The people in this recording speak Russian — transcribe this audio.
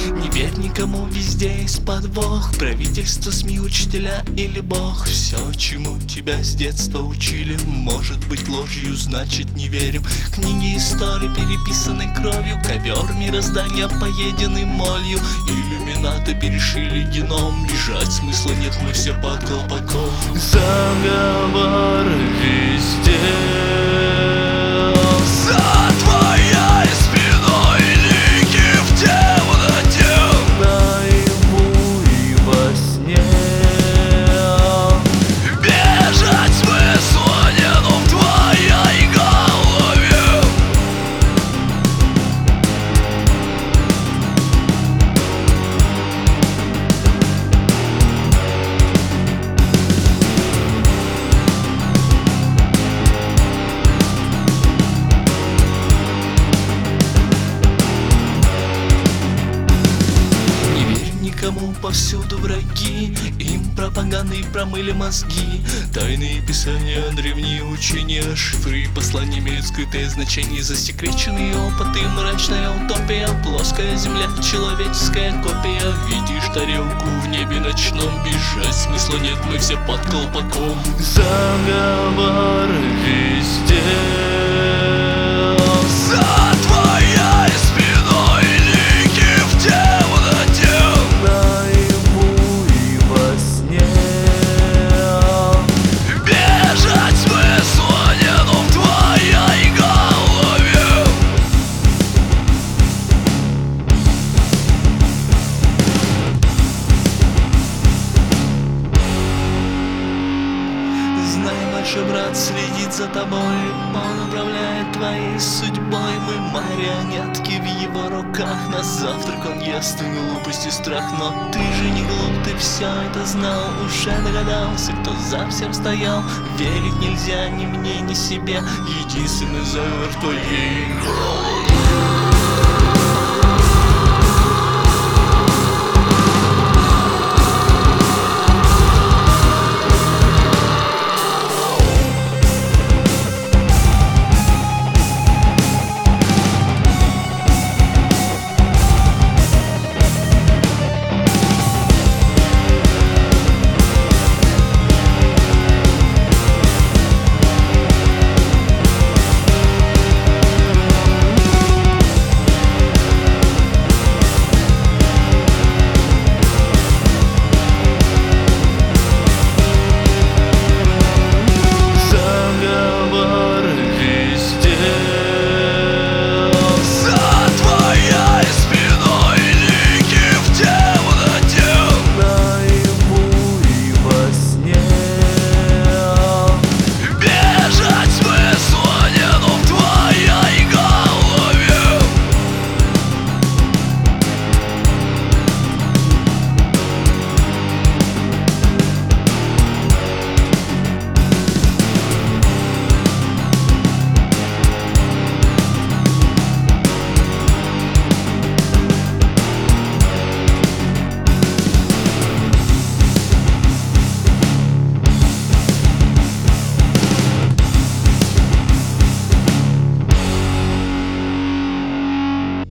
Не верь никому, везде есть подвох. Правительство, СМИ, учителя или Бог. Все, чему тебя с детства учили, может быть ложью, значит не верим. Книги истории переписаны кровью, ковер мироздания поеденный молью. Иллюминаты перешили геном, лежать смысла нет, мы все под колпаком. Заговор везде. За твоей спиной лики в темноте, наяву и во сне. Бежать смысла нету в твоей голове. Кому повсюду враги, им пропагандой промыли мозги. Тайные писания, древние учения, шифры, посланиями скрытые значения, засекреченные опыты, мрачная утопия, плоская земля, человеческая копия. Видишь тарелку в небе ночном, бежать смысла нет, мы все под колпаком. Заговор везде. За твоей спиной лики в темноте, наяву и во сне. Бежать смысла нету в твоей голове. Знай, младший брат следит за тобой, он управляет твоей судьбой. Мы марионетки в его руках, на завтрак он ест и глупость и страх. Но ты же не глуп, ты все это знал, уже догадался, кто за всем стоял. Верить нельзя ни мне, ни себе, единственный заговор в твоей голове.